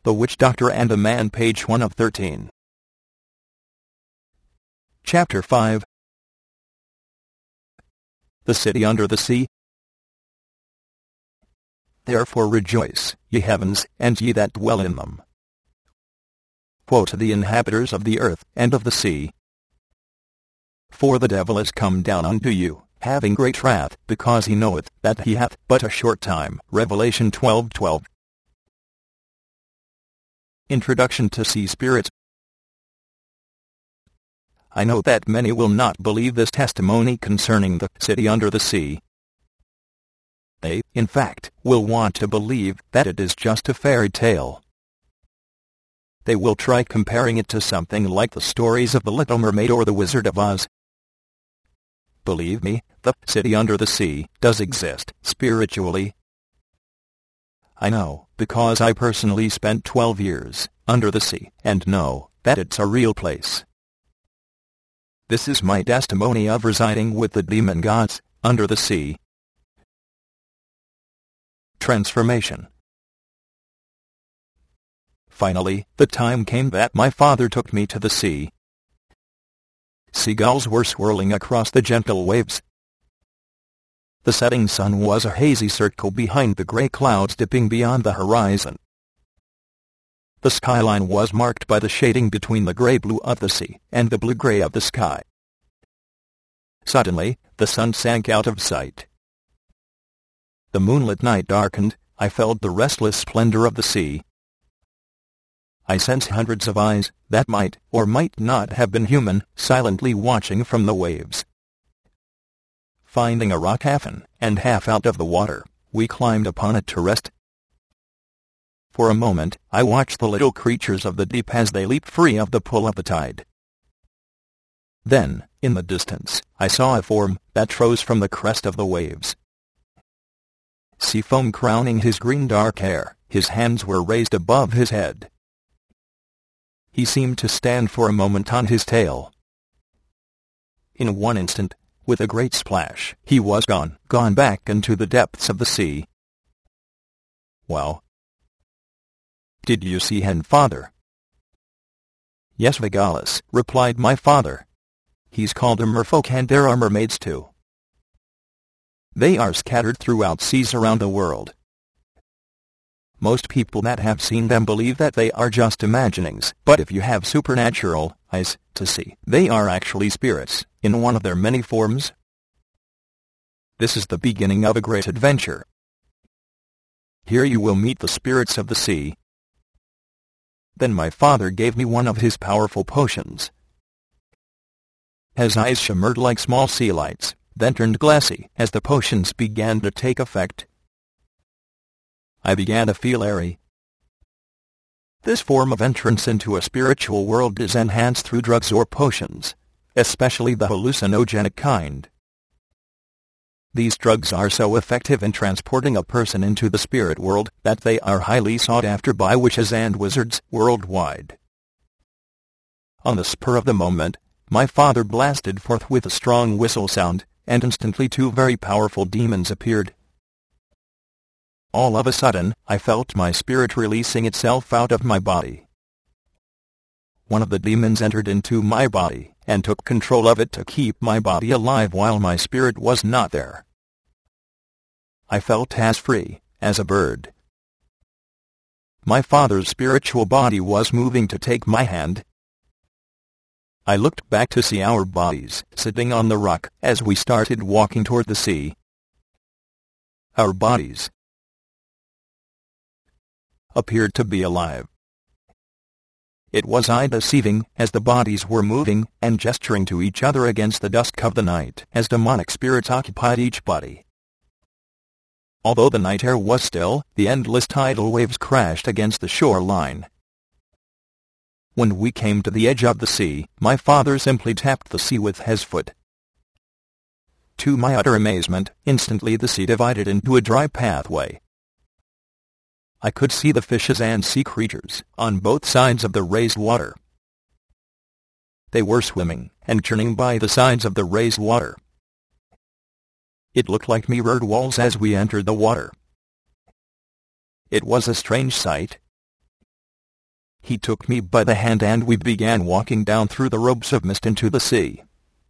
The Witch Doctor and the Man, page 1 of 13. Chapter 5. The City Under the Sea. Therefore rejoice, ye heavens, and ye that dwell in them. Woe to the inhabitants of the earth and of the sea. For the devil is come down unto you, having great wrath, because he knoweth that he hath but a short time. Revelation 12:12. Introduction to Sea Spirits. I know that many will not believe this testimony concerning the city under the sea. They, in fact, will want to believe that it is just a fairy tale. They will try comparing it to something like the stories of the Little Mermaid or the Wizard of Oz. Believe me, the city under the sea does exist, spiritually. I know, because I personally spent 12 years under the sea, and know that it's a real place. This is my testimony of residing with the demon gods under the sea. Transformation. Finally, the time came that my father took me to the sea. Seagulls were swirling across the gentle waves. The setting sun was a hazy circle behind the gray clouds dipping beyond the horizon. The skyline was marked by the shading between the gray-blue of the sea and the blue-gray of the sky. Suddenly, the sun sank out of sight. The moonlit night darkened. I felt the restless splendor of the sea. I sensed hundreds of eyes that might or might not have been human, silently watching from the waves. Finding a rock half in and half out of the water, we climbed upon it to rest. For a moment, I watched the little creatures of the deep as they leaped free of the pull of the tide. Then, in the distance, I saw a form that rose from the crest of the waves. Sea foam crowning his green dark hair, his hands were raised above his head. He seemed to stand for a moment on his tail. In one instant, with a great splash, he was gone back into the depths of the sea. Wow! Did you see him, father? Yes, Vigalis, replied my father. He's called a merfolk, and there are mermaids too. They are scattered throughout seas around the world. Most people that have seen them believe that they are just imaginings, but if you have supernatural eyes to see, they are actually spirits, in one of their many forms. This is the beginning of a great adventure. Here you will meet the spirits of the sea. Then my father gave me one of his powerful potions. His eyes shimmered like small sea lights, then turned glassy as the potions began to take effect. I began to feel airy. This form of entrance into a spiritual world is enhanced through drugs or potions, especially the hallucinogenic kind. These drugs are so effective in transporting a person into the spirit world that they are highly sought after by witches and wizards worldwide. On the spur of the moment, my father blasted forth with a strong whistle sound, and instantly two very powerful demons appeared. All of a sudden, I felt my spirit releasing itself out of my body. One of the demons entered into my body, and took control of it to keep my body alive while my spirit was not there. I felt as free as a bird. My father's spiritual body was moving to take my hand. I looked back to see our bodies sitting on the rock as we started walking toward the sea. Our bodies appeared to be alive. It was eye-deceiving, as the bodies were moving and gesturing to each other against the dusk of the night, as demonic spirits occupied each body. Although the night air was still, the endless tidal waves crashed against the shoreline. When we came to the edge of the sea, my father simply tapped the sea with his foot. To my utter amazement, instantly the sea divided into a dry pathway. I could see the fishes and sea creatures on both sides of the raised water. They were swimming and churning by the sides of the raised water. It looked like mirrored walls as we entered the water. It was a strange sight. He took me by the hand and we began walking down through the ropes of mist into the sea.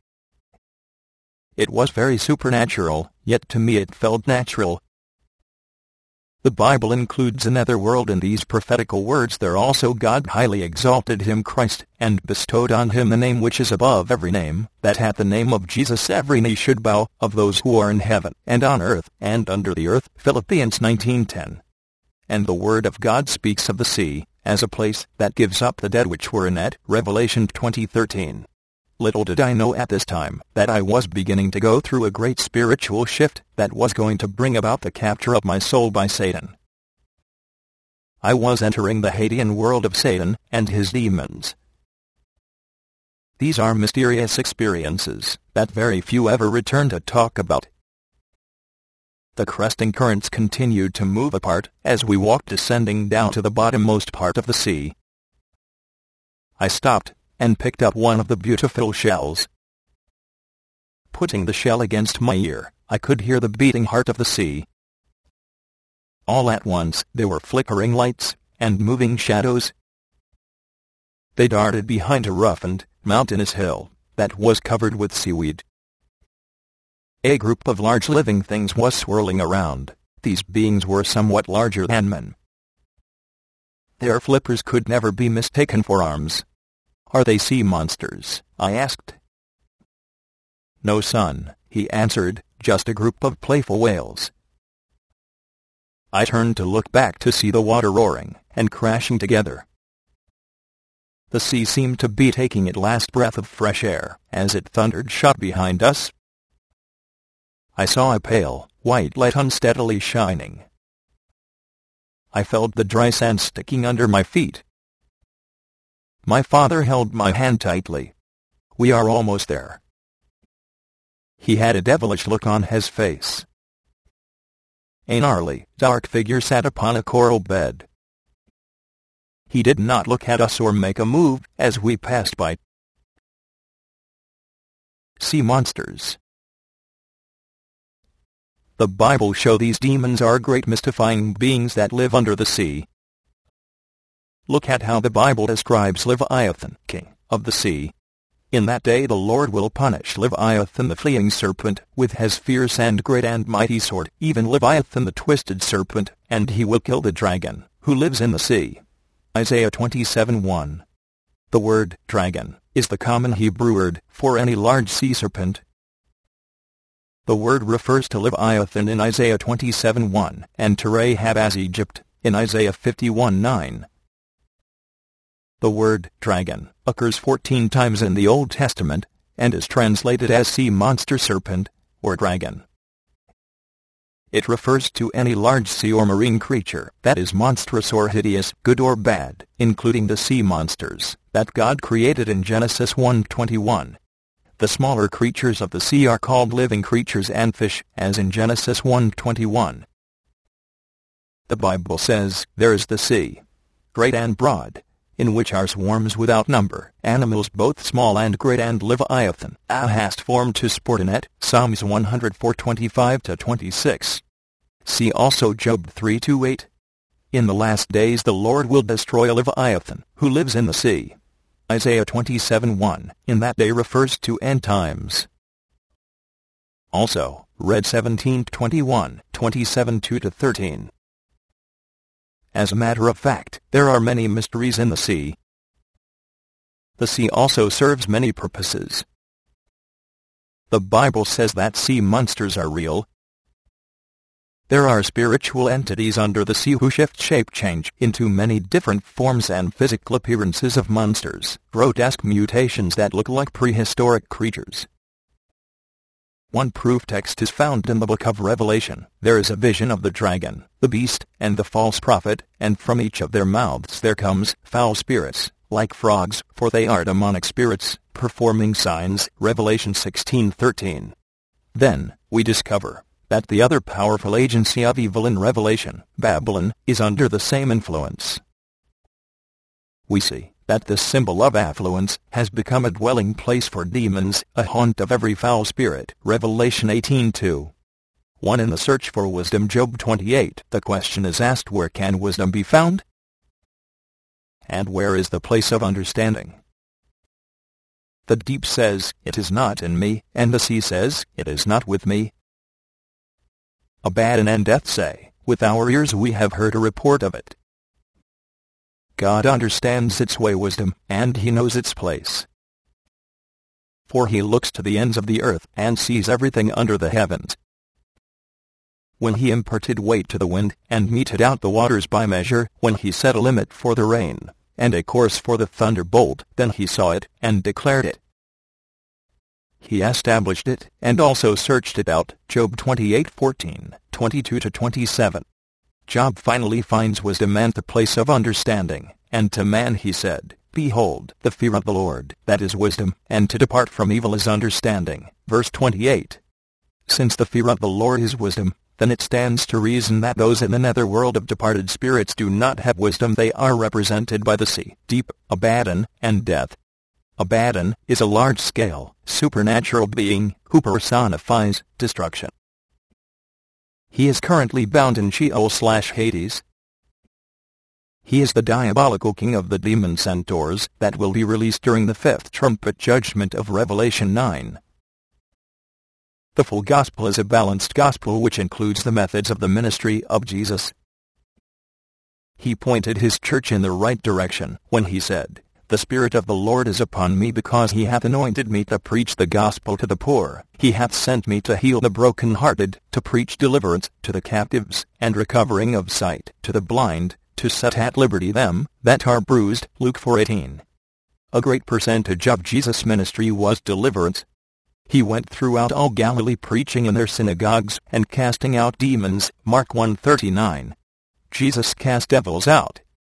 It was very supernatural, yet to me it felt natural. The Bible includes another world in these prophetical words. There also God highly exalted him, Christ, and bestowed on him the name which is above every name, that at the name of Jesus every knee should bow, of those who are in heaven, and on earth, and under the earth. Philippians 19:10. And the Word of God speaks of the sea as a place that gives up the dead which were in it. Revelation 20:13. Little did I know at this time that I was beginning to go through a great spiritual shift that was going to bring about the capture of my soul by Satan. I was entering the Hadean world of Satan and his demons. These are mysterious experiences that very few ever return to talk about. The cresting currents continued to move apart as we walked descending down to the bottommost part of the sea. I stopped and picked up one of the beautiful shells. Putting the shell against my ear, I could hear the beating heart of the sea. All at once there were flickering lights and moving shadows. They darted behind a roughened, mountainous hill that was covered with seaweed. A group of large living things was swirling around. These beings were somewhat larger than men. Their flippers could never be mistaken for arms. "Are they sea monsters?" I asked. "No, son," he answered, "just a group of playful whales." I turned to look back to see the water roaring and crashing together. The sea seemed to be taking its last breath of fresh air as it thundered shut behind us. I saw a pale, white light unsteadily shining. I felt the dry sand sticking under my feet. My father held my hand tightly. "We are almost there." He had a devilish look on his face. A gnarly, dark figure sat upon a coral bed. He did not look at us or make a move as we passed by. Sea monsters. The Bible shows these demons are great mystifying beings that live under the sea. Look at how the Bible describes Leviathan, king of the sea. In that day the Lord will punish Leviathan the fleeing serpent with his fierce and great and mighty sword, even Leviathan the twisted serpent, and he will kill the dragon, who lives in the sea. Isaiah 27:1. The word dragon is the common Hebrew word for any large sea serpent. The word refers to Leviathan in Isaiah 27:1 and to Rahab as Egypt in Isaiah 51:9. The word dragon occurs 14 times in the Old Testament and is translated as sea monster, serpent, or dragon. It refers to any large sea or marine creature that is monstrous or hideous, good or bad, including the sea monsters that God created in Genesis 1:21. The smaller creatures of the sea are called living creatures and fish, as in Genesis 1:21. The Bible says, "There is the sea, great and broad, in which are swarms without number, animals both small and great, and Leviathan, thou hast formed to sport in it." Psalms 104:25-26. See also Job 3:2-8. In the last days the Lord will destroy Leviathan, who lives in the sea. Isaiah 27:1, in that day refers to end times. Also, read 17:21, 27:2-13. As a matter of fact, there are many mysteries in the sea. The sea also serves many purposes. The Bible says that sea monsters are real. There are spiritual entities under the sea who shift shape, change into many different forms and physical appearances of monsters, grotesque mutations that look like prehistoric creatures. One proof text is found in the book of Revelation. There is a vision of the dragon, the beast, and the false prophet, and from each of their mouths there comes foul spirits, like frogs, for they are demonic spirits, performing signs. Revelation 16:13. Then, we discover that the other powerful agency of evil in Revelation, Babylon, is under the same influence. We see that this symbol of affluence has become a dwelling place for demons, a haunt of every foul spirit. Revelation 18:2. 1. In the search for wisdom, Job 28. The question is asked, where can wisdom be found? and where is the place of understanding? The deep says, "It is not in me," and the sea says, "It is not with me." Abaddon and death say, "With our ears we have heard a report of it." God understands its way wisdom, and he knows its place. For he looks to the ends of the earth, and sees everything under the heavens. When he imparted weight to the wind, and meted out the waters by measure, when he set a limit for the rain, and a course for the thunderbolt, then he saw it, and declared it. He established it, and also searched it out. Job 28:14, 22-27. Job finally finds wisdom and the place of understanding, and to man he said, "Behold, the fear of the Lord, that is wisdom, and to depart from evil is understanding." Verse 28. Since the fear of the Lord is wisdom, then it stands to reason that those in the netherworld of departed spirits do not have wisdom. They are represented by the sea, deep, Abaddon, and death. Abaddon is a large-scale, supernatural being who personifies destruction. He is currently bound in Sheol/Hades. He is the diabolical king of the demon centaurs that will be released during the fifth trumpet judgment of Revelation 9. The full gospel is a balanced gospel which includes the methods of the ministry of Jesus. He pointed his church in the right direction when he said, "The Spirit of the Lord is upon me, because he hath anointed me to preach the gospel to the poor. He hath sent me to heal the brokenhearted, to preach deliverance to the captives, and recovering of sight to the blind, to set at liberty them that are bruised." Luke 4:18. A great percentage of Jesus' ministry was deliverance. He went throughout all Galilee preaching in their synagogues and casting out demons. Mark 1:39. Jesus cast devils out.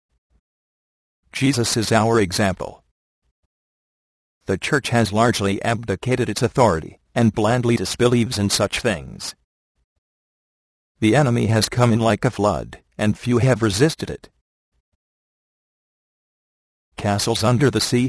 Jesus is our example. The church has largely abdicated its authority, and blandly disbelieves in such things. The enemy has come in like a flood, and few have resisted it. Castles under the sea.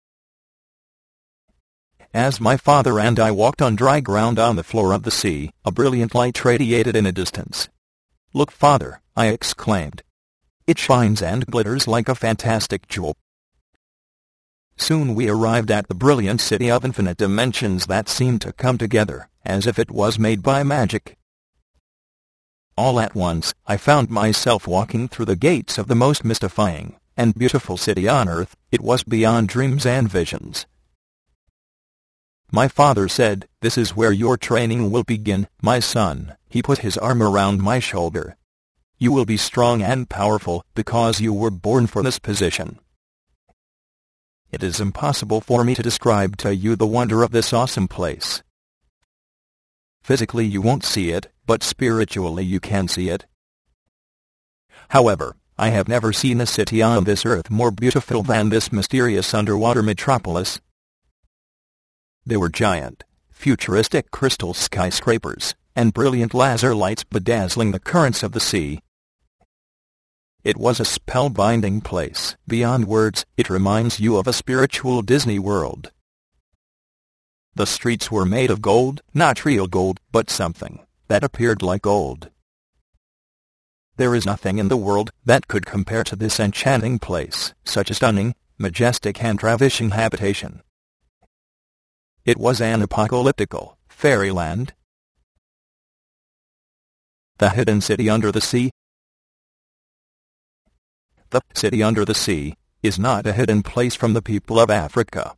As my father and I walked on dry ground on the floor of the sea, a brilliant light radiated in a distance. "Look, Father," I exclaimed. "It shines and glitters like a fantastic jewel." Soon we arrived at the brilliant city of infinite dimensions that seemed to come together, as if it was made by magic. All at once, I found myself walking through the gates of the most mystifying and beautiful city on earth. It was beyond dreams and visions. My father said, "This is where your training will begin, my son." He put his arm around my shoulder. "You will be strong and powerful, because you were born for this position." It is impossible for me to describe to you the wonder of this awesome place. Physically you won't see it, but spiritually you can see it. However, I have never seen a city on this earth more beautiful than this mysterious underwater metropolis. There were giant, futuristic crystal skyscrapers, and brilliant laser lights bedazzling the currents of the sea. It was a spellbinding place. Beyond words, it reminds you of a spiritual Disney World. The streets were made of gold, not real gold, but something that appeared like gold. There is nothing in the world that could compare to this enchanting place, such a stunning, majestic and ravishing habitation. It was an apocalyptical fairyland. The hidden city under the sea. The city under the sea is not a hidden place from the people of Africa.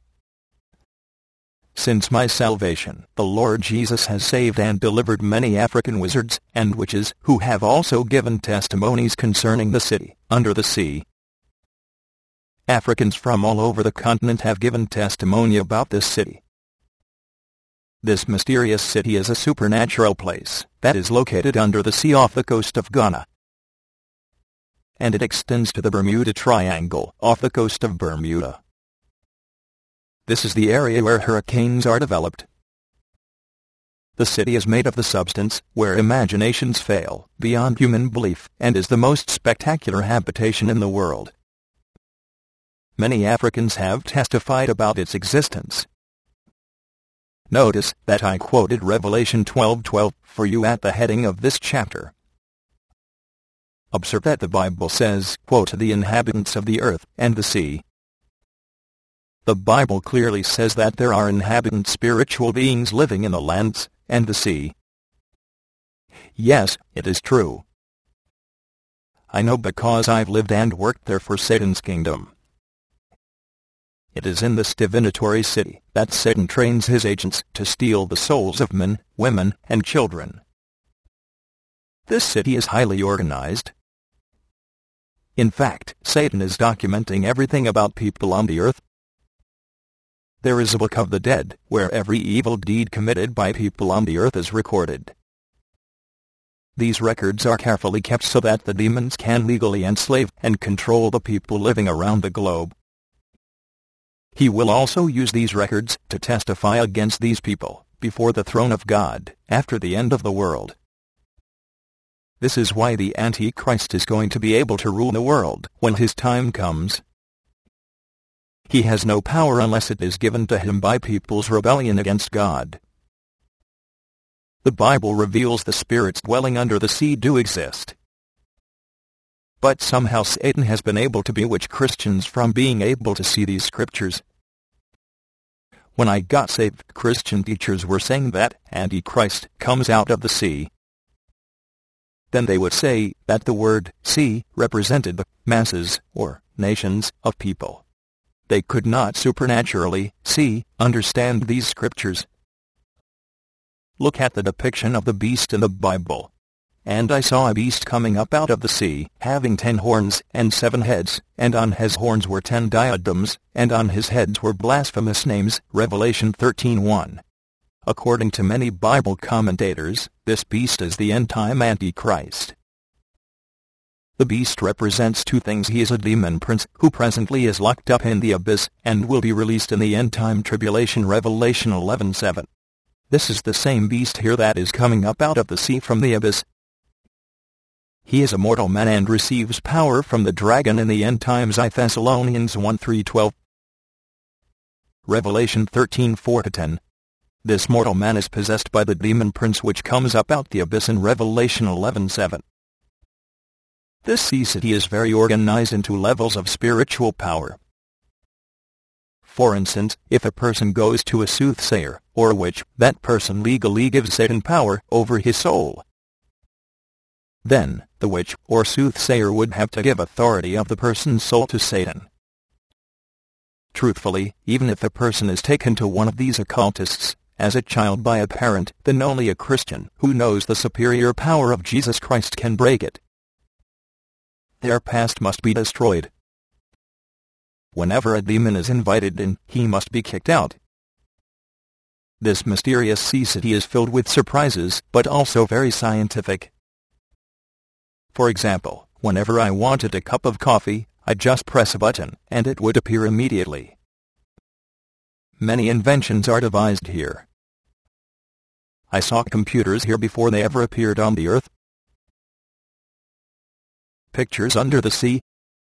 Since my salvation, the Lord Jesus has saved and delivered many African wizards and witches who have also given testimonies concerning the city under the sea. Africans from all over the continent have given testimony about this city. This mysterious city is a supernatural place that is located under the sea off the coast of Ghana. And it extends to the Bermuda Triangle off the coast of Bermuda. This is the area where hurricanes are developed. The city is made of the substance where imaginations fail beyond human belief and is the most spectacular habitation in the world. Many Africans have testified about its existence. Notice that I quoted Revelation 12:12 for you at the heading of this chapter. Observe that the Bible says, quote, the inhabitants of the earth and the sea. The Bible clearly says that there are inhabitant spiritual beings living in the lands and the sea. Yes, it is true. I know because I've lived and worked there for Satan's kingdom. It is in this divinatory city that Satan trains his agents to steal the souls of men, women, and children. This city is highly organized. In fact, Satan is documenting everything about people on the earth. There is a book of the dead, where every evil deed committed by people on the earth is recorded. These records are carefully kept so that the demons can legally enslave and control the people living around the globe. He will also use these records to testify against these people before the throne of God after the end of the world. This is why the Antichrist is going to be able to rule the world when his time comes. He has no power unless it is given to him by people's rebellion against God. The Bible reveals the spirits dwelling under the sea do exist. But somehow Satan has been able to bewitch Christians from being able to see these scriptures. When I got saved, Christian teachers were saying that Antichrist comes out of the sea. Then they would say that the word sea represented the masses or nations of people. They could not supernaturally understand these scriptures. Look at the depiction of the beast in the Bible. And I saw a beast coming up out of the sea, having 10 horns and 7 heads, and on his horns were 10 diadems, and on his heads were blasphemous names. Revelation 13:1. According to many Bible commentators, this beast is the end-time Antichrist. The beast represents 2 things. He is a demon prince who presently is locked up in the abyss and will be released in the end-time tribulation. Revelation 11:7. This is the same beast here that is coming up out of the sea from the abyss. He is a mortal man and receives power from the dragon in the end times. I Thessalonians 1:3-12. Revelation 13:4-10. This mortal man is possessed by the demon prince which comes up out the abyss in Revelation 11:7. This sea city is very organized into levels of spiritual power. For instance, if a person goes to a soothsayer or a witch, that person legally gives Satan power over his soul. Then, the witch or soothsayer would have to give authority of the person's soul to Satan. Truthfully, even if a person is taken to one of these occultists as a child by a parent, then only a Christian who knows the superior power of Jesus Christ can break it. Their past must be destroyed. Whenever a demon is invited in, he must be kicked out. This mysterious sea city is filled with surprises, but also very scientific. For example, whenever I wanted a cup of coffee, I'd just press a button, and it would appear immediately. Many inventions are devised here. I saw computers here before they ever appeared on the earth. Pictures under the sea.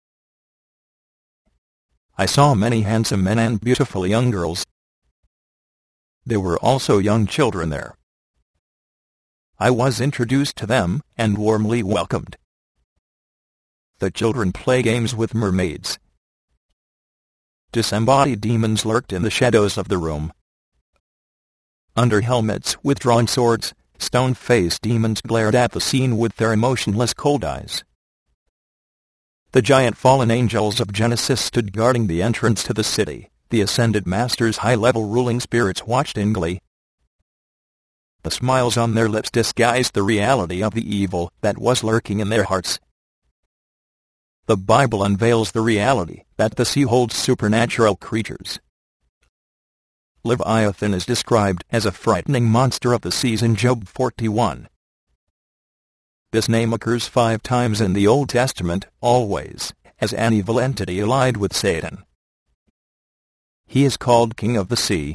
I saw many handsome men and beautiful young girls. There were also young children there. I was introduced to them and warmly welcomed. The children play games with mermaids. Disembodied demons lurked in the shadows of the room. Under helmets with drawn swords, stone-faced demons glared at the scene with their emotionless cold eyes. The giant fallen angels of Genesis stood guarding the entrance to the city. The ascended masters' high-level ruling spirits watched in glee. The smiles on their lips disguised the reality of the evil that was lurking in their hearts. The Bible unveils the reality that the sea holds supernatural creatures. Leviathan is described as a frightening monster of the seas in Job 41. This name occurs 5 times in the Old Testament, always as an evil entity allied with Satan. He is called King of the Sea.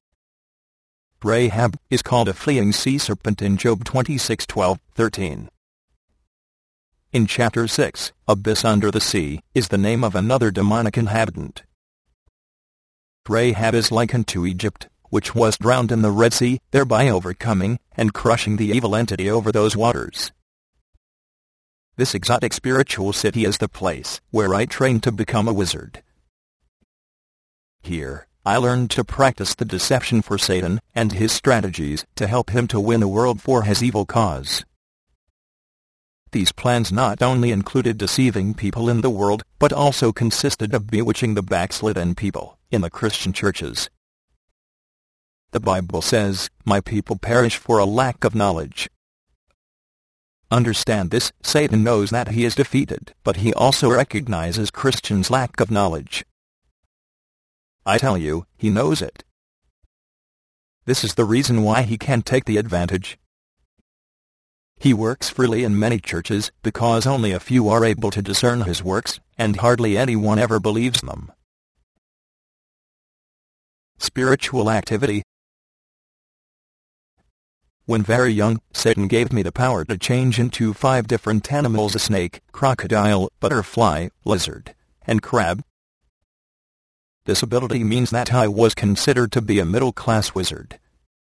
Rahab is called a fleeing sea serpent in Job 26:12-13. In chapter 6, Abyss under the sea is the name of another demonic inhabitant. Rahab is likened to Egypt, which was drowned in the Red Sea, thereby overcoming and crushing the evil entity over those waters. This exotic spiritual city is the place where I trained to become a wizard. Here, I learned to practice the deception for Satan and his strategies to help him to win the world for his evil cause. These plans not only included deceiving people in the world, but also consisted of bewitching the backslidden people in the Christian churches. The Bible says, "My people perish for a lack of knowledge." Understand this: Satan knows that he is defeated, but he also recognizes Christians' lack of knowledge. I tell you, he knows it. This is the reason why he can take the advantage. He works freely in many churches because only a few are able to discern his works, and hardly anyone ever believes them. Spiritual activity. When very young, Satan gave me the power to change into 5 different animals: a snake, crocodile, butterfly, lizard, and crab. This ability means that I was considered to be a middle-class wizard.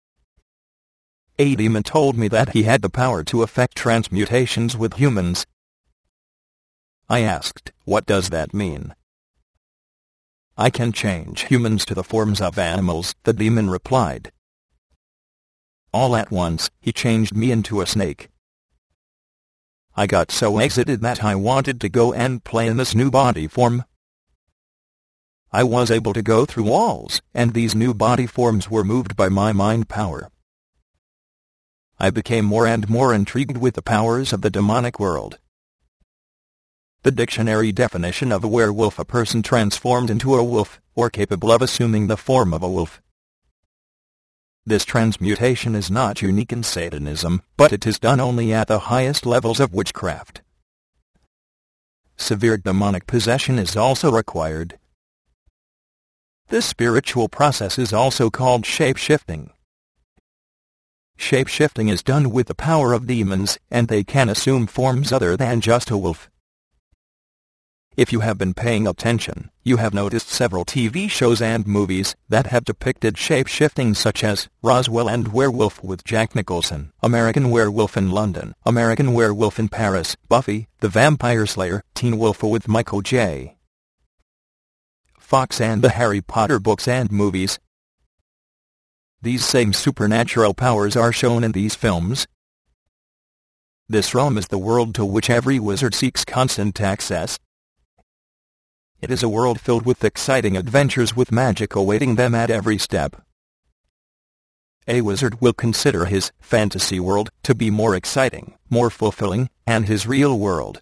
A demon told me that he had the power to effect transmutations with humans. I asked, "What does that mean?" "I can change humans to the forms of animals," the demon replied. All at once, he changed me into a snake. I got so excited that I wanted to go and play in this new body form. I was able to go through walls, and these new body forms were moved by my mind power. I became more and more intrigued with the powers of the demonic world. The dictionary definition of a werewolf: a person transformed into a wolf, or capable of assuming the form of a wolf. This transmutation is not unique in Satanism, but it is done only at the highest levels of witchcraft. Severe demonic possession is also required. This spiritual process is also called shape-shifting. Shape-shifting is done with the power of demons, and they can assume forms other than just a wolf. If you have been paying attention, you have noticed several TV shows and movies that have depicted shape-shifting, such as Roswell and Werewolf with Jack Nicholson, American Werewolf in London, American Werewolf in Paris, Buffy the Vampire Slayer, Teen Wolf with Michael J. Fox, and the Harry Potter books and movies. These same supernatural powers are shown in these films. This realm is the world to which every wizard seeks constant access. It is a world filled with exciting adventures, with magic awaiting them at every step. A wizard will consider his fantasy world to be more exciting, more fulfilling, than his real world.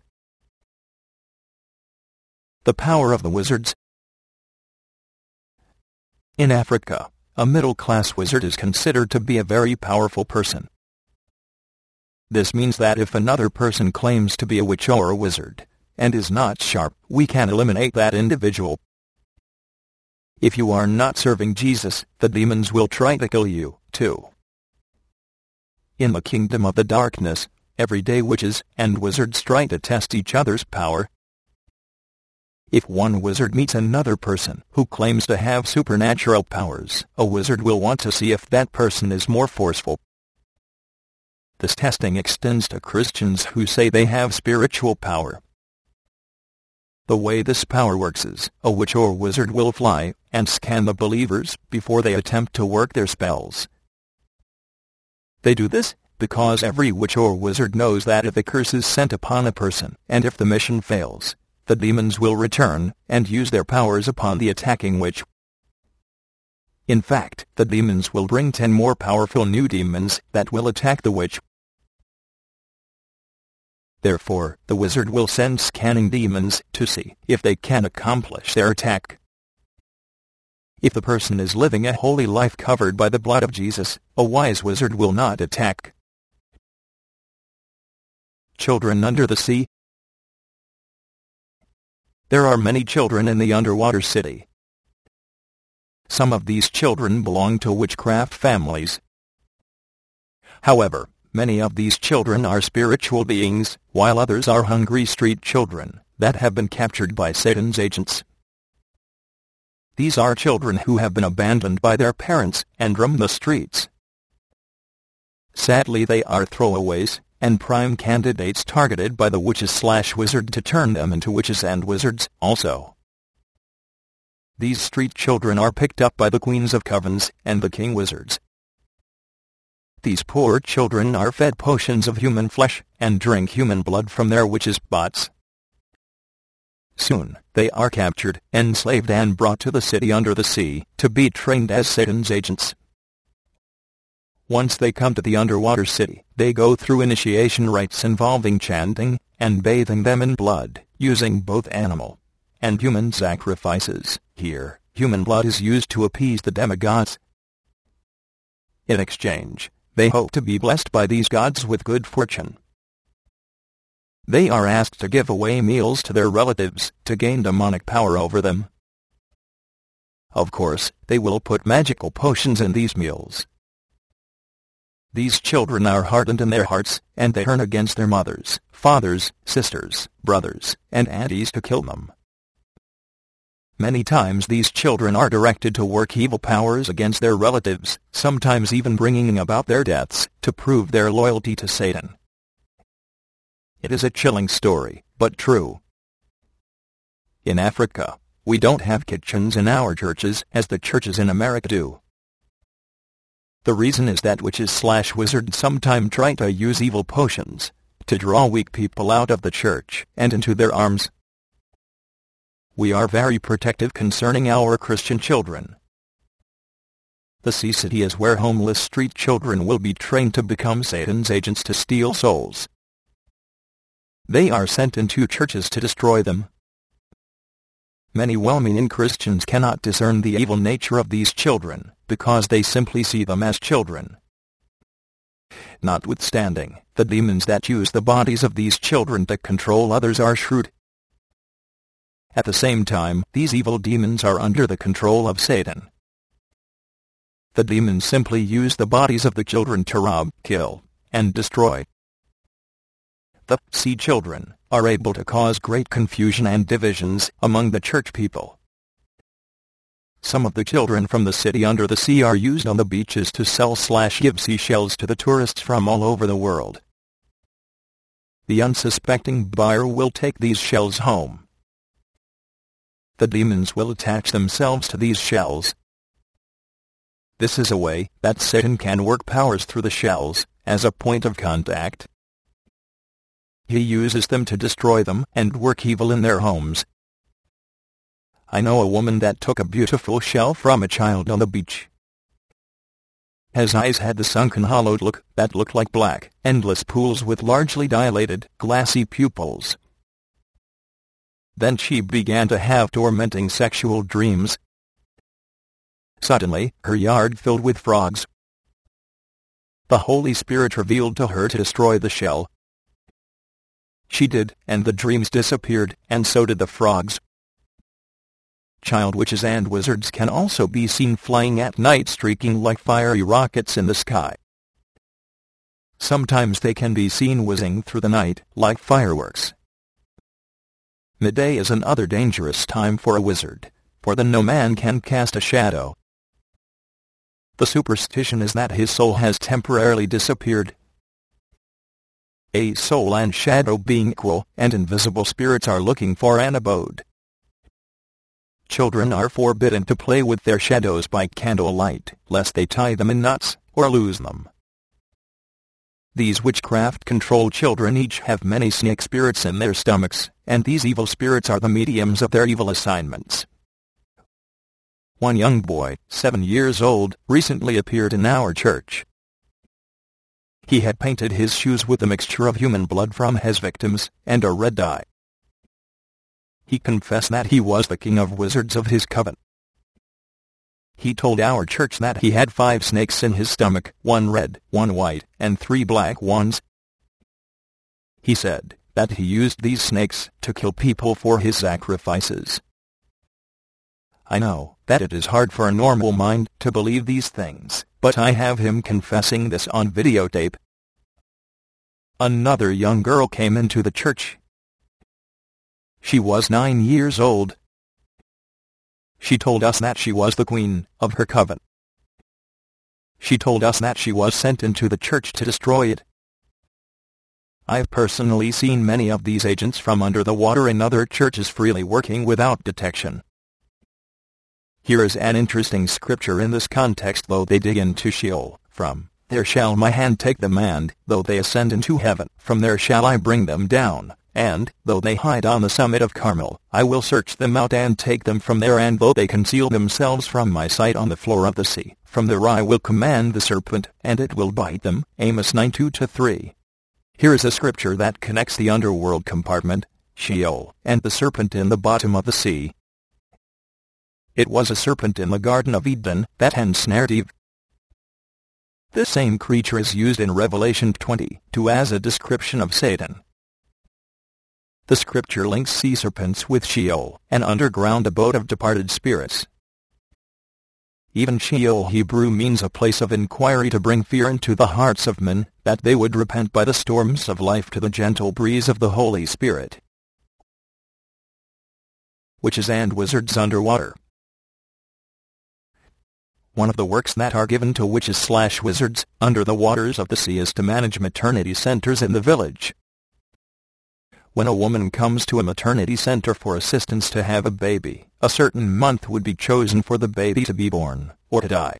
The power of the wizards. In Africa, a middle-class wizard is considered to be a very powerful person. This means that if another person claims to be a witch or a wizard, and is not sharp, we can eliminate that individual. If you are not serving Jesus, the demons will try to kill you, too. In the kingdom of the darkness, everyday witches and wizards try to test each other's power. If one wizard meets another person who claims to have supernatural powers, a wizard will want to see if that person is more forceful. This testing extends to Christians who say they have spiritual power. The way this power works is, a witch or wizard will fly and scan the believers before they attempt to work their spells. They do this because every witch or wizard knows that if a curse is sent upon a person, and if the mission fails, the demons will return and use their powers upon the attacking witch. In fact, the demons will bring 10 more powerful new demons that will attack the witch. Therefore, the wizard will send scanning demons to see if they can accomplish their attack. If the person is living a holy life covered by the blood of Jesus, a wise wizard will not attack. Children under the sea. There are many children in the underwater city. Some of these children belong to witchcraft families. However, many of these children are spiritual beings, while others are hungry street children that have been captured by Satan's agents. These are children who have been abandoned by their parents and roam the streets. Sadly, they are throwaways, and prime candidates targeted by the witches/wizard to turn them into witches and wizards also. These street children are picked up by the queens of covens and the king wizards. These poor children are fed potions of human flesh and drink human blood from their witches' pots. Soon, they are captured, enslaved and brought to the city under the sea, to be trained as Satan's agents. Once they come to the underwater city, they go through initiation rites involving chanting and bathing them in blood, using both animal and human sacrifices. Here, human blood is used to appease the demigods. In exchange, they hope to be blessed by these gods with good fortune. They are asked to give away meals to their relatives to gain demonic power over them. Of course, they will put magical potions in these meals. These children are hardened in their hearts, and they turn against their mothers, fathers, sisters, brothers, and aunties to kill them. Many times these children are directed to work evil powers against their relatives, sometimes even bringing about their deaths, to prove their loyalty to Satan. It is a chilling story, but true. In Africa, we don't have kitchens in our churches as the churches in America do. The reason is that witches/wizards sometimes try to use evil potions to draw weak people out of the church and into their arms. We are very protective concerning our Christian children. The Sea City is where homeless street children will be trained to become Satan's agents to steal souls. They are sent into churches to destroy them. Many well-meaning Christians cannot discern the evil nature of these children, because they simply see them as children. Notwithstanding, the demons that use the bodies of these children to control others are shrewd. At the same time, these evil demons are under the control of Satan. The demons simply use the bodies of the children to rob, kill, and destroy. The sea children are able to cause great confusion and divisions among the church people. Some of the children from the city under the sea are used on the beaches to sell/give seashells to the tourists from all over the world. The unsuspecting buyer will take these shells home. The demons will attach themselves to these shells. This is a way that Satan can work powers through the shells as a point of contact. He uses them to destroy them and work evil in their homes. I know a woman that took a beautiful shell from a child on the beach. His eyes had the sunken hollowed look that looked like black, endless pools with largely dilated, glassy pupils. Then she began to have tormenting sexual dreams. Suddenly, her yard filled with frogs. The Holy Spirit revealed to her to destroy the shell. She did, and the dreams disappeared, and so did the frogs. Child witches and wizards can also be seen flying at night, streaking like fiery rockets in the sky. Sometimes they can be seen whizzing through the night, like fireworks. Midday is another dangerous time for a wizard, for then no man can cast a shadow. The superstition is that his soul has temporarily disappeared. A soul and shadow being equal, and invisible spirits are looking for an abode. Children are forbidden to play with their shadows by candlelight, lest they tie them in knots, or lose them. These witchcraft-controlled children each have many snake spirits in their stomachs, and these evil spirits are the mediums of their evil assignments. One young boy, 7 years old, recently appeared in our church. He had painted his shoes with a mixture of human blood from his victims, and a red dye. He confessed that he was the king of wizards of his coven. He told our church that he had 5 snakes in his stomach, 1 red, 1 white, and 3 black ones. He said that he used these snakes to kill people for his sacrifices. I know that it is hard for a normal mind to believe these things, but I have him confessing this on videotape. Another young girl came into the church. She was 9 years old. She told us that she was the queen of her coven. She told us that she was sent into the church to destroy it. I've personally seen many of these agents from under the water in other churches freely working without detection. Here is an interesting scripture in this context. Though they dig into Sheol, from there shall my hand take them, and though they ascend into heaven, from there shall I bring them down. And, though they hide on the summit of Carmel, I will search them out and take them from there. And though they conceal themselves from my sight on the floor of the sea, from there I will command the serpent, and it will bite them. Amos 9:2-3. Here is a scripture that connects the underworld compartment, Sheol, and the serpent in the bottom of the sea. It was a serpent in the Garden of Eden that ensnared Eve. This same creature is used in Revelation 22 as a description of Satan. The scripture links sea serpents with Sheol, an underground abode of departed spirits. Even Sheol Hebrew means a place of inquiry, to bring fear into the hearts of men, that they would repent by the storms of life to the gentle breeze of the Holy Spirit. Witches and wizards underwater. One of the works that are given to witches/wizards under the waters of the sea is to manage maternity centers in the village. When a woman comes to a maternity center for assistance to have a baby, a certain month would be chosen for the baby to be born, or to die.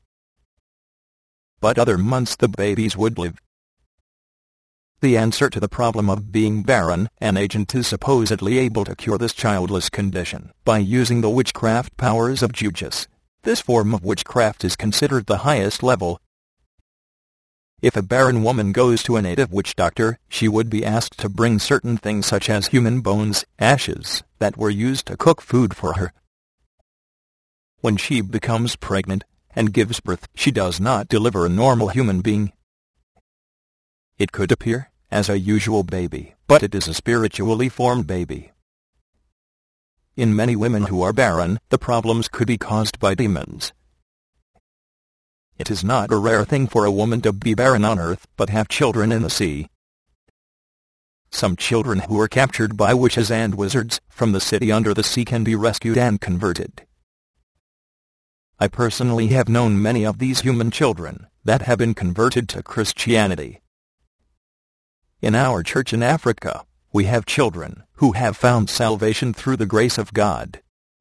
But other months the babies would live. The answer to the problem of being barren, an agent is supposedly able to cure this childless condition by using the witchcraft powers of Judas. This form of witchcraft is considered the highest level. If a barren woman goes to a native witch doctor, she would be asked to bring certain things such as human bones, ashes, that were used to cook food for her. When she becomes pregnant and gives birth, she does not deliver a normal human being. It could appear as a usual baby, but it is a spiritually formed baby. In many women who are barren, the problems could be caused by demons. It is not a rare thing for a woman to be barren on earth, but have children in the sea. Some children who are captured by witches and wizards from the city under the sea can be rescued and converted. I personally have known many of these human children that have been converted to Christianity. In our church in Africa, we have children who have found salvation through the grace of God.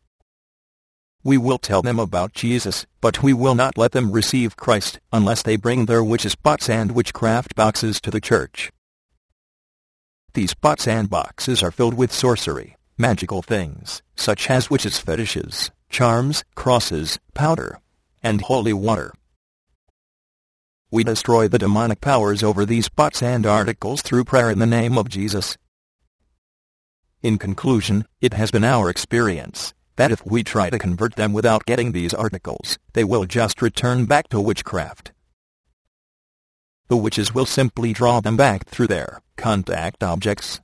We will tell them about Jesus, but we will not let them receive Christ unless they bring their witches pots and witchcraft boxes to the church. These pots and boxes are filled with sorcery, magical things, such as witches' fetishes, charms, crosses, powder, and holy water. We destroy the demonic powers over these pots and articles through prayer in the name of Jesus. In conclusion, it has been our experience that if we try to convert them without getting these articles, they will just return back to witchcraft. The witches will simply draw them back through their contact objects.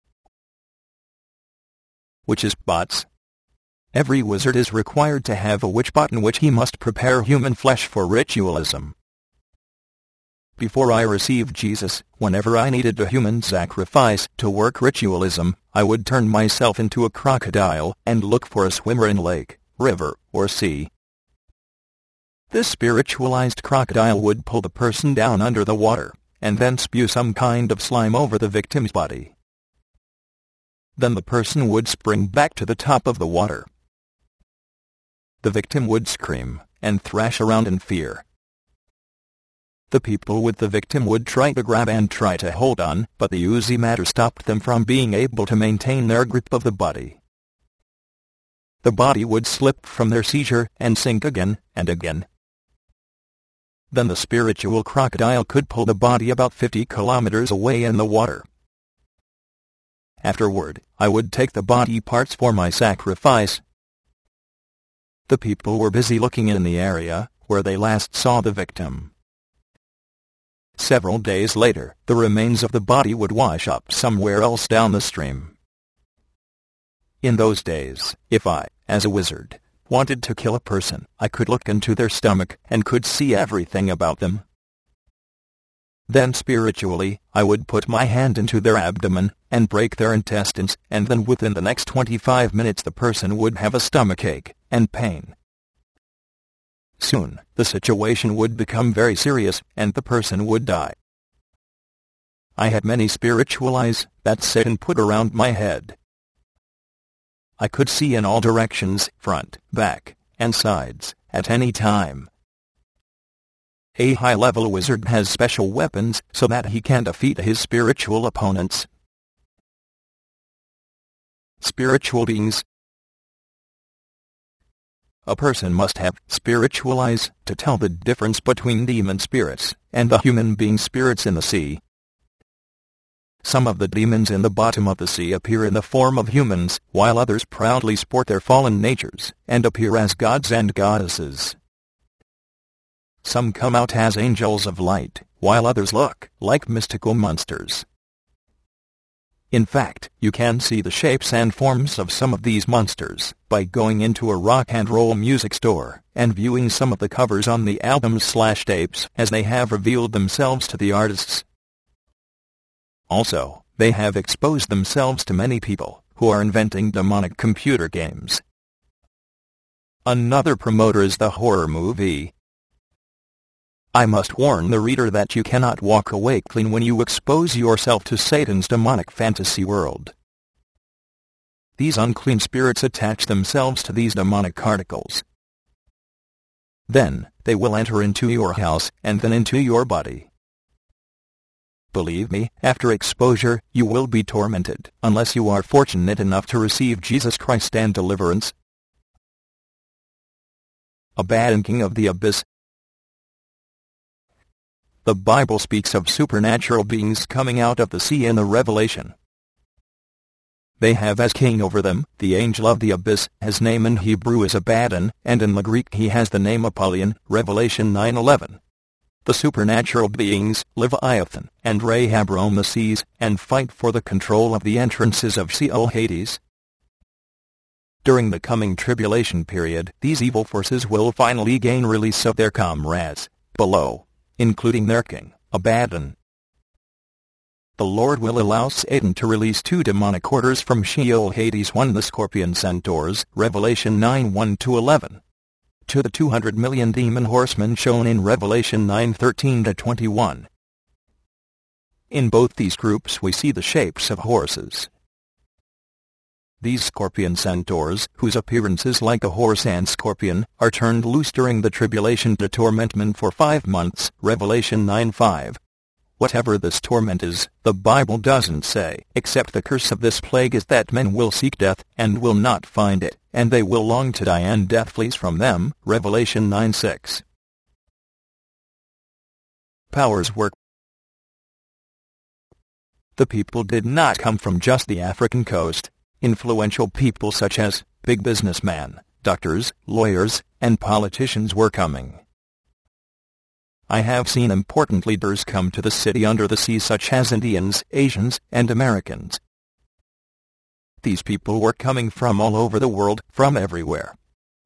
Witches' pots. Every wizard is required to have a witch pot in which he must prepare human flesh for ritualism. Before I received Jesus, whenever I needed a human sacrifice to work ritualism, I would turn myself into a crocodile and look for a swimmer in lake, river, or sea. This spiritualized crocodile would pull the person down under the water, and then spew some kind of slime over the victim's body. Then the person would spring back to the top of the water. The victim would scream and thrash around in fear. The people with the victim would try to grab and try to hold on, but the oozy matter stopped them from being able to maintain their grip of the body. The body would slip from their seizure and sink again and again. Then the spiritual crocodile could pull the body about 50 kilometers away in the water. Afterward, I would take the body parts for my sacrifice. The people were busy looking in the area where they last saw the victim. Several days later, the remains of the body would wash up somewhere else down the stream. In those days, if I, as a wizard, wanted to kill a person, I could look into their stomach and could see everything about them. Then spiritually, I would put my hand into their abdomen and break their intestines, and then within the next 25 minutes the person would have a stomachache and pain. Soon, the situation would become very serious, and the person would die. I had many spiritual eyes that Satan put around my head. I could see in all directions, front, back, and sides, at any time. A high-level wizard has special weapons so that he can defeat his spiritual opponents. Spiritual beings. A person must have spiritual eyes to tell the difference between demon spirits and the human being spirits in the sea. Some of the demons in the bottom of the sea appear in the form of humans, while others proudly sport their fallen natures and appear as gods and goddesses. Some come out as angels of light, while others look like mystical monsters. In fact, you can see the shapes and forms of some of these monsters by going into a rock and roll music store and viewing some of the covers on the albums/tapes as they have revealed themselves to the artists. Also, they have exposed themselves to many people who are inventing demonic computer games. Another promoter is the horror movie. I must warn the reader that you cannot walk away clean when you expose yourself to Satan's demonic fantasy world. These unclean spirits attach themselves to these demonic articles. Then, they will enter into your house and then into your body. Believe me, after exposure, you will be tormented, unless you are fortunate enough to receive Jesus Christ and deliverance. Abaddon, king of the abyss. The Bible speaks of supernatural beings coming out of the sea in the Revelation. They have as king over them the angel of the abyss. His name in Hebrew is Abaddon, and in the Greek he has the name Apollyon, Revelation 9:11. The supernatural beings, Leviathan and Rahab, roam the seas and fight for the control of the entrances of Sheol, Hades. During the coming tribulation period, these evil forces will finally gain release of their comrades below, including their king, Abaddon. The Lord will allow Satan to release 2 demonic orders from Sheol, Hades. 1. The scorpion centaurs, Revelation 9:1-11. 2. The 200 million demon horsemen shown in Revelation 9:13-21. In both these groups we see the shapes of horses. These scorpion centaurs, whose appearance is like a horse and scorpion, are turned loose during the tribulation to torment men for 5 months, Revelation 9:5. Whatever this torment is, the Bible doesn't say, except the curse of this plague is that men will seek death, and will not find it, and they will long to die and death flees from them, Revelation 9:6. Powers work. The people did not come from just the African coast. Influential people such as big businessmen, doctors, lawyers, and politicians were coming. I have seen important leaders come to the city under the sea, such as Indians, Asians, and Americans. These people were coming from all over the world, from everywhere.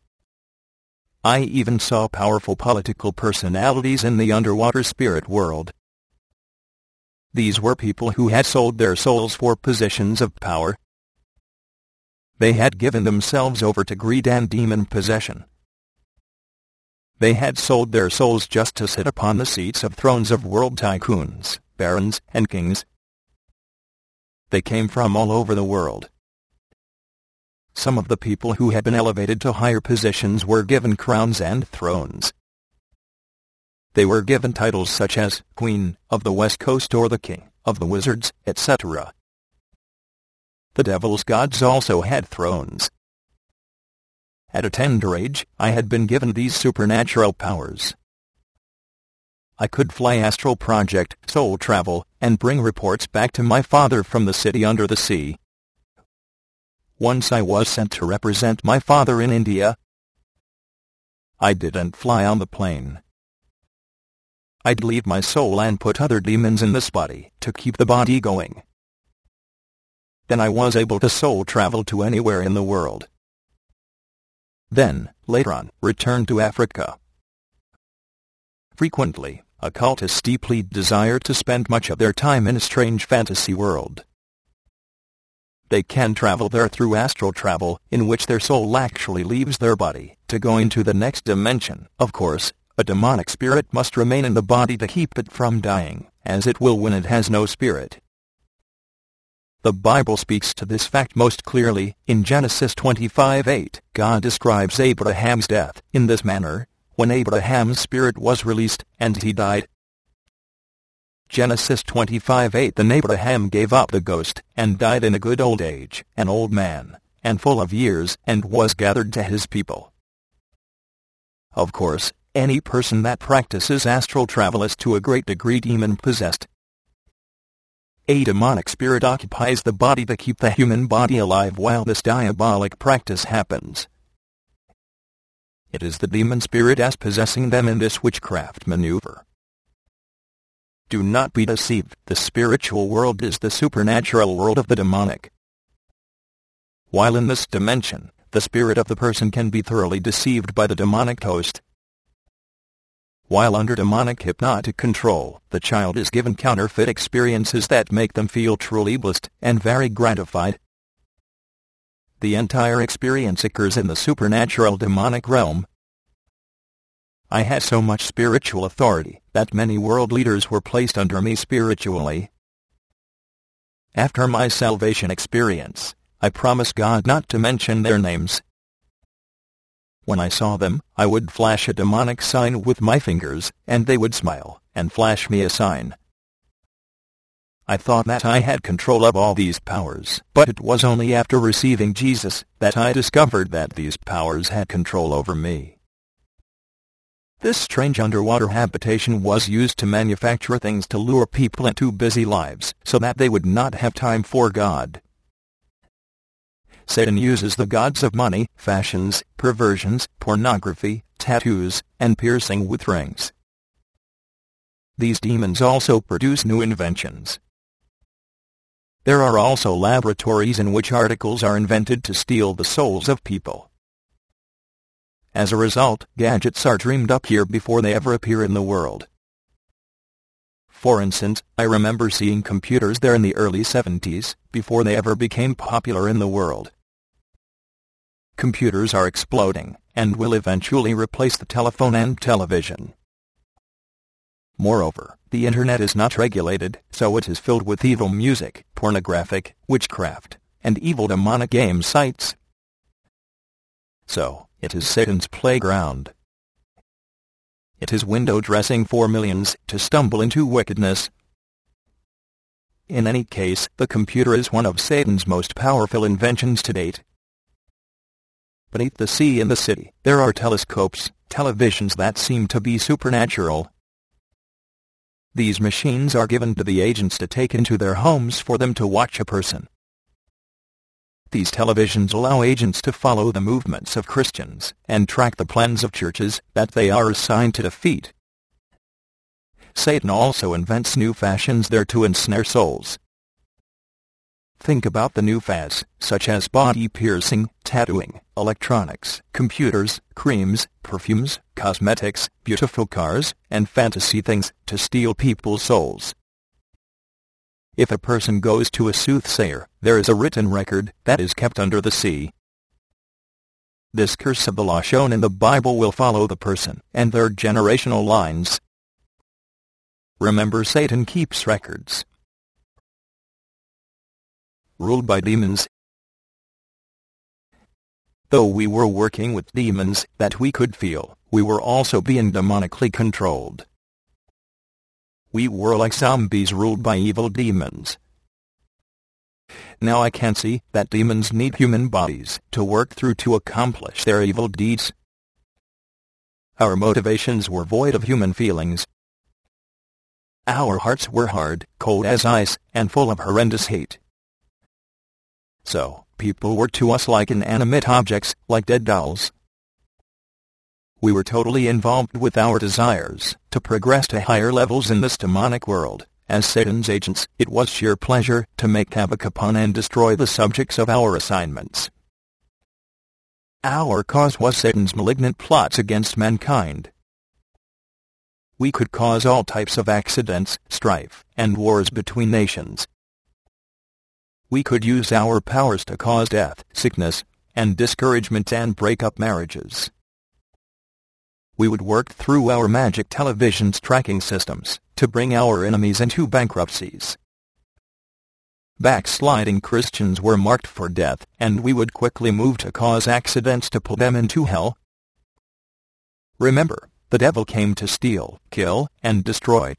I even saw powerful political personalities in the underwater spirit world. These were people who had sold their souls for positions of power. They had given themselves over to greed and demon possession. They had sold their souls just to sit upon the seats of thrones of world tycoons, barons, and kings. They came from all over the world. Some of the people who had been elevated to higher positions were given crowns and thrones. They were given titles such as Queen of the West Coast or the King of the Wizards, etc. The devil's gods also had thrones. At a tender age, I had been given these supernatural powers. I could fly astral project, soul travel, and bring reports back to my father from the city under the sea. Once I was sent to represent my father in India. I didn't fly on the plane. I'd leave my soul and put other demons in this body to keep the body going. Then I was able to soul travel to anywhere in the world. Then, later on, return to Africa. Frequently, occultists deeply desire to spend much of their time in a strange fantasy world. They can travel there through astral travel, in which their soul actually leaves their body to go into the next dimension, of course, a demonic spirit must remain in the body to keep it from dying, as it will when it has no spirit. The Bible speaks to this fact most clearly. In Genesis 25:8, God describes Abraham's death in this manner: when Abraham's spirit was released, and he died. Genesis 25:8. Then Abraham gave up the ghost, and died in a good old age, an old man, and full of years, and was gathered to his people. Of course, any person that practices astral travel is to a great degree demon-possessed. A demonic spirit occupies the body to keep the human body alive while this diabolic practice happens. It is the demon spirit as possessing them in this witchcraft maneuver. Do not be deceived. The spiritual world is the supernatural world of the demonic. While in this dimension, the spirit of the person can be thoroughly deceived by the demonic host. While under demonic hypnotic control, the child is given counterfeit experiences that make them feel truly blissed and very gratified. The entire experience occurs in the supernatural demonic realm. I had so much spiritual authority that many world leaders were placed under me spiritually. After my salvation experience, I promised God not to mention their names. When I saw them, I would flash a demonic sign with my fingers, and they would smile and flash me a sign. I thought that I had control of all these powers, but it was only after receiving Jesus that I discovered that these powers had control over me. This strange underwater habitation was used to manufacture things to lure people into busy lives so that they would not have time for God. Satan uses the gods of money, fashions, perversions, pornography, tattoos, and piercing with rings. These demons also produce new inventions. There are also laboratories in which articles are invented to steal the souls of people. As a result, gadgets are dreamed up here before they ever appear in the world. For instance, I remember seeing computers there in the early 70s, before they ever became popular in the world. Computers are exploding, and will eventually replace the telephone and television. Moreover, the Internet is not regulated, so it is filled with evil music, pornographic, witchcraft, and evil demonic game sites. So, it is Satan's playground. It is window dressing for millions to stumble into wickedness. In any case, the computer is one of Satan's most powerful inventions to date. Beneath the sea in the city, there are telescopes, televisions that seem to be supernatural. These machines are given to the agents to take into their homes for them to watch a person. These televisions allow agents to follow the movements of Christians and track the plans of churches that they are assigned to defeat. Satan also invents new fashions there to ensnare souls. Think about the new fads, such as body piercing, tattooing, electronics, computers, creams, perfumes, cosmetics, beautiful cars, and fantasy things to steal people's souls. If a person goes to a soothsayer, there is a written record that is kept under the sea. This curse of the law shown in the Bible will follow the person and their generational lines. Remember, Satan keeps records. Ruled by demons. Though we were working with demons that we could feel, we were also being demonically controlled. We were like zombies ruled by evil demons. Now I can see that demons need human bodies to work through to accomplish their evil deeds. Our motivations were void of human feelings. Our hearts were hard, cold as ice, and full of horrendous hate. So, people were to us like inanimate objects, like dead dolls. We were totally involved with our desires to progress to higher levels in this demonic world. As Satan's agents, it was sheer pleasure to make havoc upon and destroy the subjects of our assignments. Our cause was Satan's malignant plots against mankind. We could cause all types of accidents, strife, and wars between nations. We could use our powers to cause death, sickness, and discouragement and break up marriages. we would work through our magic television's tracking systems to bring our enemies into bankruptcies. Backsliding Christians were marked for death, and we would quickly move to cause accidents to pull them into hell. Remember, the devil came to steal, kill, and destroy.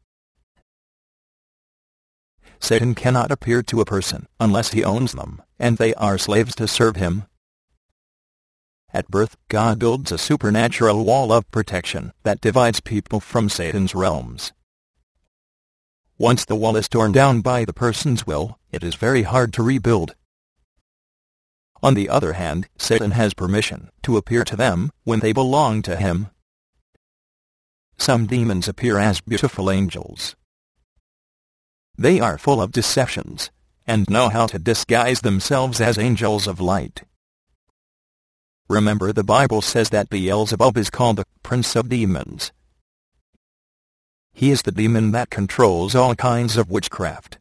Satan cannot appear to a person unless he owns them, and they are slaves to serve him. At birth, God builds a supernatural wall of protection that divides people from Satan's realms. Once the wall is torn down by the person's will, it is very hard to rebuild. On the other hand, Satan has permission to appear to them when they belong to him. Some demons appear as beautiful angels. They are full of deceptions, and know how to disguise themselves as angels of light. Remember, the Bible says that Beelzebub is called the prince of demons. He is the demon that controls all kinds of witchcraft.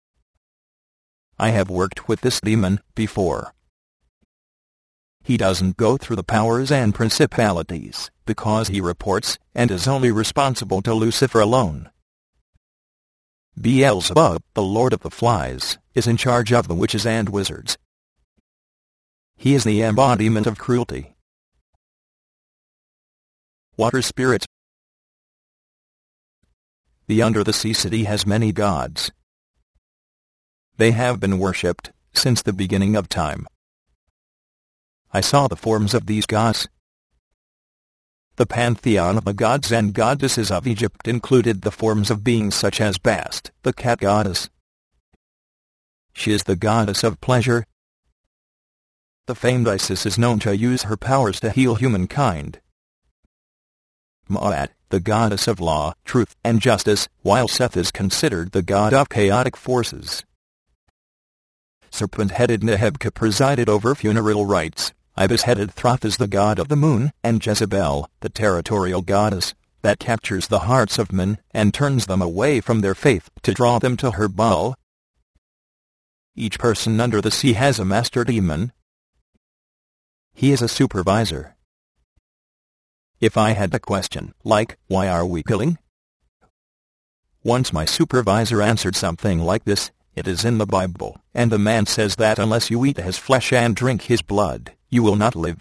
I have worked with this demon before. He doesn't go through the powers and principalities, because he reports and is only responsible to Lucifer alone. Beelzebub, the lord of the flies, is in charge of the witches and wizards. He is the embodiment of cruelty. Water spirits. The under-the-sea city has many gods. They have been worshipped since the beginning of time. I saw the forms of these gods. The pantheon of the gods and goddesses of Egypt included the forms of beings such as Bast, the cat goddess. She is the goddess of pleasure. The famed Isis is known to use her powers to heal humankind. Ma'at, the goddess of law, truth, and justice, while Seth is considered the god of chaotic forces. Serpent-headed Nehebka presided over funeral rites. Ibis-headed Thoth is the god of the moon, and Jezebel, the territorial goddess, that captures the hearts of men and turns them away from their faith to draw them to her Baal. Each person under the sea has a master demon. He is a supervisor. If I had a question, like, why are we killing? Once my supervisor answered something like this: it is in the Bible, and the man says that unless you eat his flesh and drink his blood, you will not live.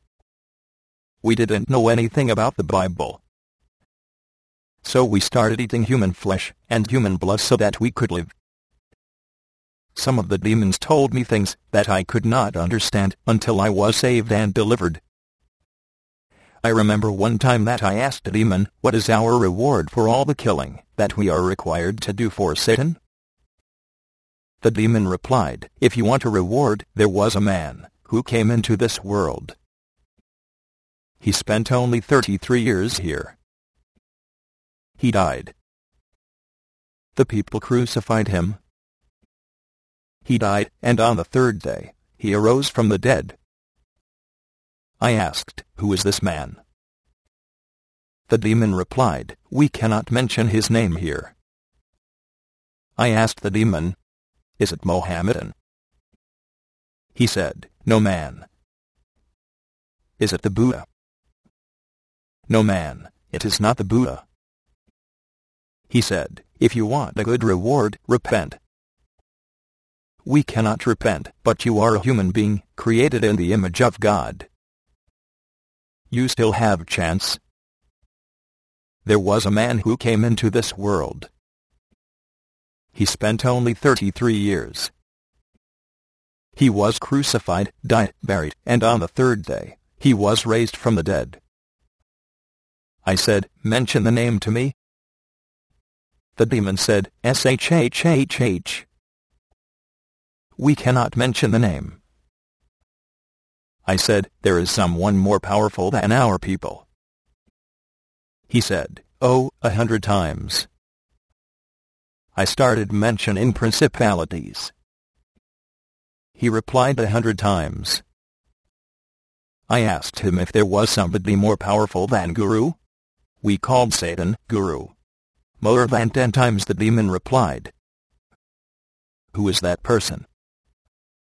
We didn't know anything about the Bible. So we started eating human flesh and human blood so that we could live. Some of the demons told me things that I could not understand until I was saved and delivered. I remember one time that I asked a demon, "What is our reward for all the killing that we are required to do for Satan?" The demon replied, "If you want a reward, there was a man who came into this world. He spent only 33 years here. He died. The people crucified him. He died, and on the third day, he arose from the dead." I asked, "Who is this man?" The demon replied, "We cannot mention his name here." I asked the demon, "Is it Mohammedan?" He said, "No, man." "Is it the Buddha?" "No, man, it is not the Buddha." He said, "If you want a good reward, repent." "We cannot repent, but you are a human being, created in the image of God. You still have a chance." There was a man who came into this world. He spent only 33 years. He was crucified, died, buried, and on the third day, he was raised from the dead. I said, "Mention the name to me." The demon said, "SHHHH. We cannot mention the name." I said, "There is someone more powerful than our people." He said, "Oh, 100 times. I started mentioning principalities. He replied 100 times. I asked him if there was somebody more powerful than Guru. We called Satan Guru. More than 10 times the demon replied. Who is that person?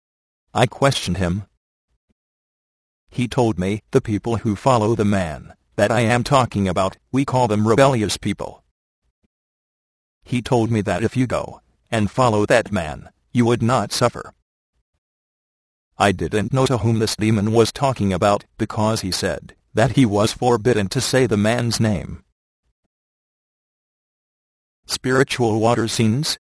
I questioned him. He told me, the people who follow the man that I am talking about, we call them rebellious people. He told me that if you go and follow that man, you would not suffer. I didn't know to whom this demon was talking about, because he said that he was forbidden to say the man's name. Spiritual water scenes.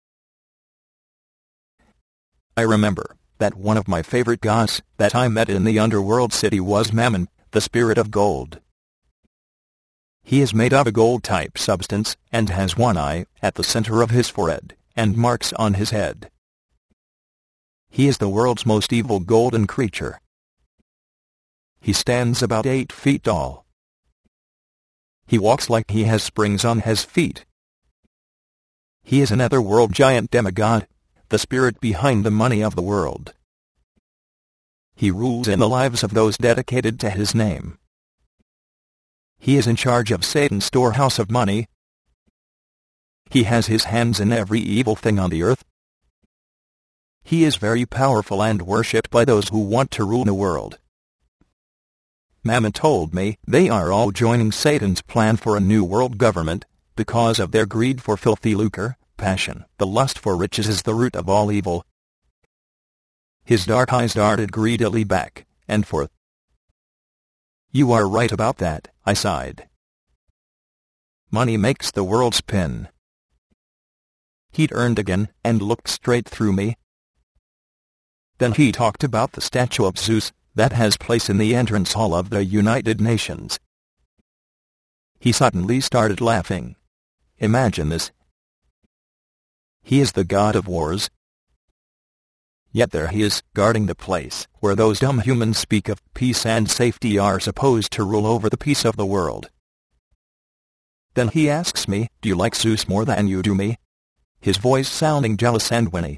I remember that one of my favorite gods that I met in the underworld city was Mammon, the spirit of gold. He is made of a gold-type substance, and has one eye at the center of his forehead, and marks on his head. He is the world's most evil golden creature. He stands about 8 feet tall. He walks like he has springs on his feet. He is an otherworld giant demigod, the spirit behind the money of the world. He rules in the lives of those dedicated to his name. He is in charge of Satan's storehouse of money. He has his hands in every evil thing on the earth. He is very powerful and worshipped by those who want to rule the world. Mammon told me they are all joining Satan's plan for a new world government, because of their greed for filthy lucre, passion. The lust for riches is the root of all evil. His dark eyes darted greedily back and forth. You are right about that, I sighed. Money makes the world spin. He turned again and looked straight through me. Then he talked about the statue of Zeus that has place in the entrance hall of the United Nations. He suddenly started laughing. Imagine this. He is the god of wars. Yet there he is, guarding the place where those dumb humans speak of peace and safety are supposed to rule over the peace of the world. Then he asks me, do you like Zeus more than you do me? His voice sounding jealous and whinny.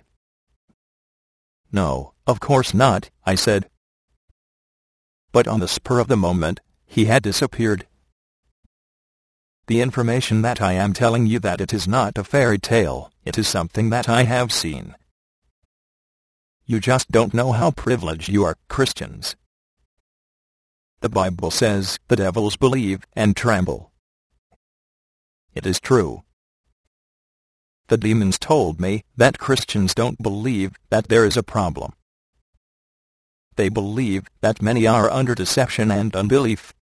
No, of course not, I said. But on the spur of the moment, he had disappeared. The information that I am telling you, that it is not a fairy tale, it is something that I have seen. You just don't know how privileged you are, Christians. The Bible says, the devils believe and tremble. It is true. The demons told me that Christians don't believe that there is a problem. They believe that many are under deception and unbelief.